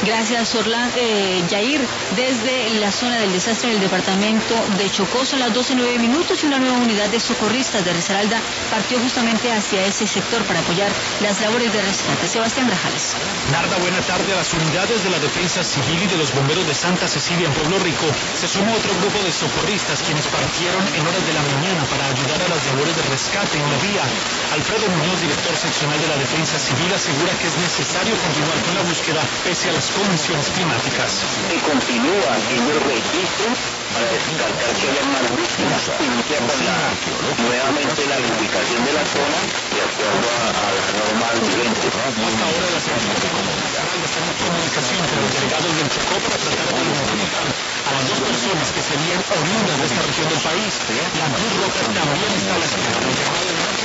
Gracias, Yair. Desde la zona del desastre en el departamento de Chocó son las 12:09 y una nueva unidad de socorristas de Risaralda partió justamente hacia ese sector para apoyar las labores de rescate. Sebastián Grajales. Narda, buena tarde. A las unidades de la Defensa Civil y de los bomberos de Santa Cecilia en Pueblo Rico se sumó otro grupo de socorristas quienes partieron en horas de la mañana para ayudar a las labores de rescate en la vía. Alfredo Muñoz, director seccional de la Defensa Civil, asegura que es necesario continuar con la búsqueda pese a las condiciones climáticas. Se continúa haciendo el registro para descartar que haya más víctimas. Inicia con nuevamente la ubicación de la zona de acuerdo a la normal vigente. Hasta ahora las autoridades están en comunicación con los delegados del Chocó para tratar de identificar a las 2 personas que serían oriundas de esta región del país. La Cruz Roja también está a la espera.